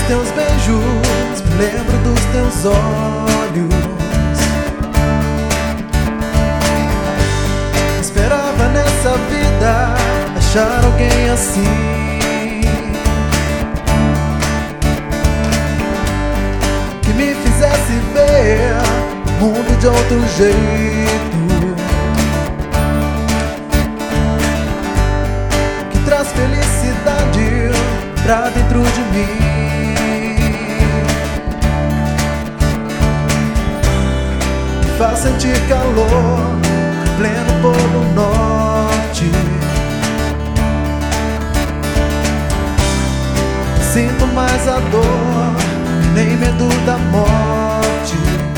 teus beijos, me lembro dos teus olhos. Esperava nessa vida achar alguém assim, que me fizesse ver o mundo de outro jeito, que traz felicidade pra dentro de mim, que faz sentir calor pleno polo norte. Sinto mais a dor, nem medo da morte.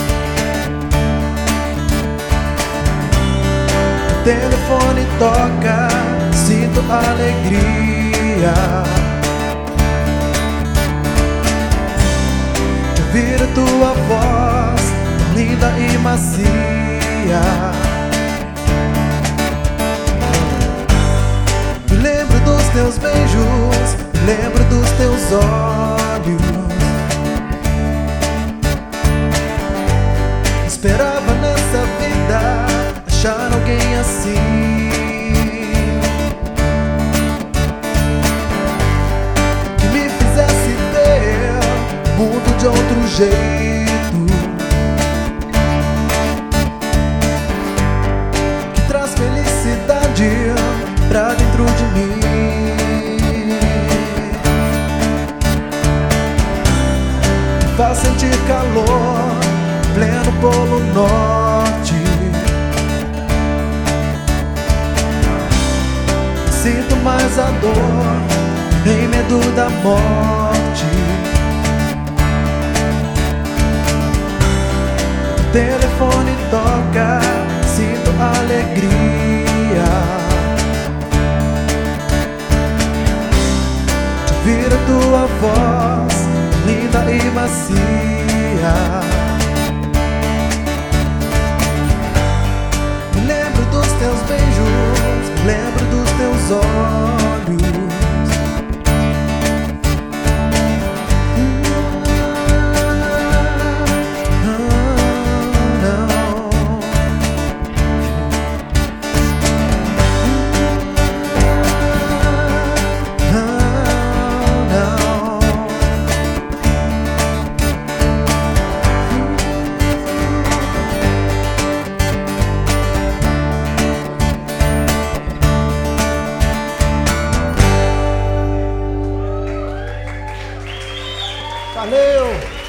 O telefone toca, sinto alegria. Ouvir a tua voz, linda e macia. Me lembro dos teus beijos, me lembro dos teus olhos. Esperava nessa vida achar alguém assim, que me fizesse ver o mundo de outro jeito, que traz felicidade pra dentro de mim, que faz sentir calor pleno polo norte. Sinto mais a dor, nem medo da morte. O telefone toca, sinto alegria. De ouvir a tua voz, linda e macia. Me lembro dos teus beijos, me lembro dos teus olhos. Valeu!